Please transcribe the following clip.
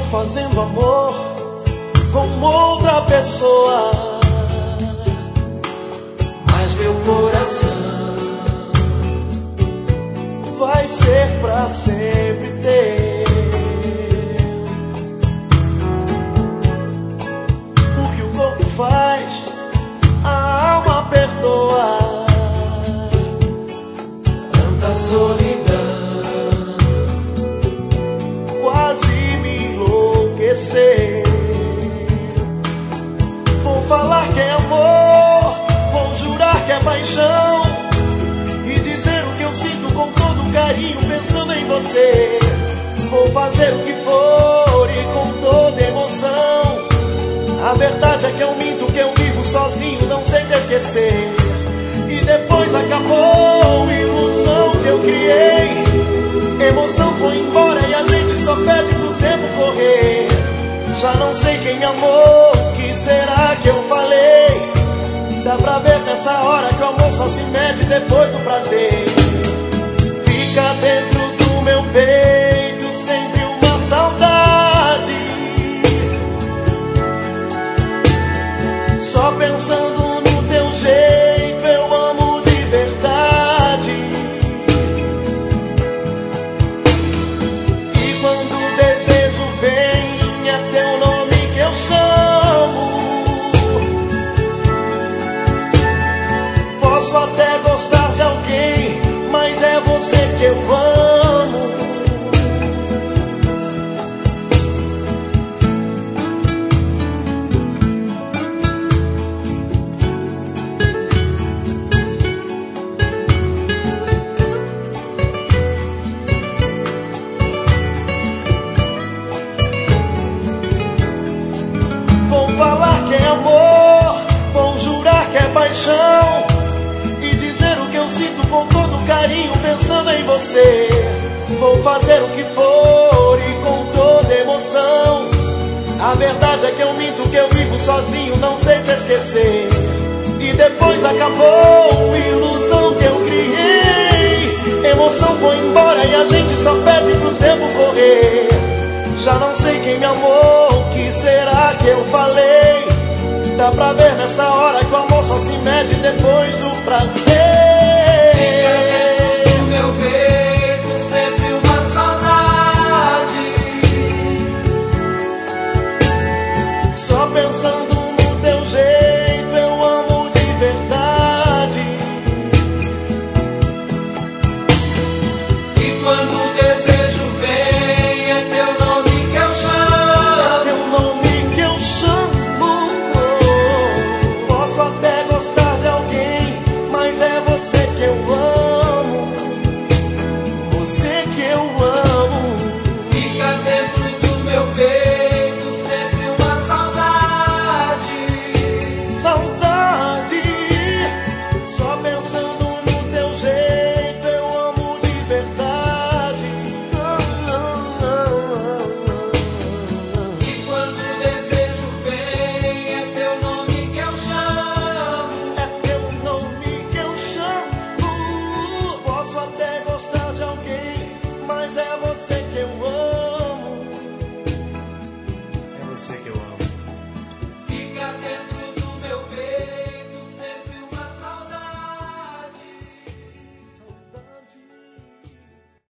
fazendo amor com outra pessoa, mas meu coração vai ser pra sempre teu. O que o corpo faz, a alma perdoa. Tanta solidão quase me enlouqueceu. Vou falar que é amor, vou jurar que é paixão, e dizer o que eu sinto com todo carinho pensando em você. Vou fazer o que for e com toda emoção. A verdade é que eu minto, que eu vivo sozinho, não sei te esquecer. E depois acabou a ilusão que eu criei. Emoção foi embora e a gente só pede pro tempo correr. Já não sei quem me amou, o que será que eu falei? Dá pra ver nessa hora que o amor só se mede depois do prazer. Fica dentro do meu peito sempre uma saudade, só pensando no teu jeito eu amo de verdade. E quando o desejo vem é teu nome que eu chamo. Posso até gostar de alguém, mas é você que eu amo. Vou falar que é amor, vou jurar que é paixão, e dizer o que eu sinto com todo carinho pensando em você. Vou fazer o que for e com toda emoção. A verdade é que eu minto, que eu vivo sozinho, não sei te esquecer. E depois acabou a ilusão que eu criei. Emoção foi embora e a gente só pede pro tempo correr. Já não sei quem me amou, o que será que eu falei? Dá pra ver nessa hora que o amor só se mede depois do prazer. Fica dentro do meu peito sempre uma saudade, só pensando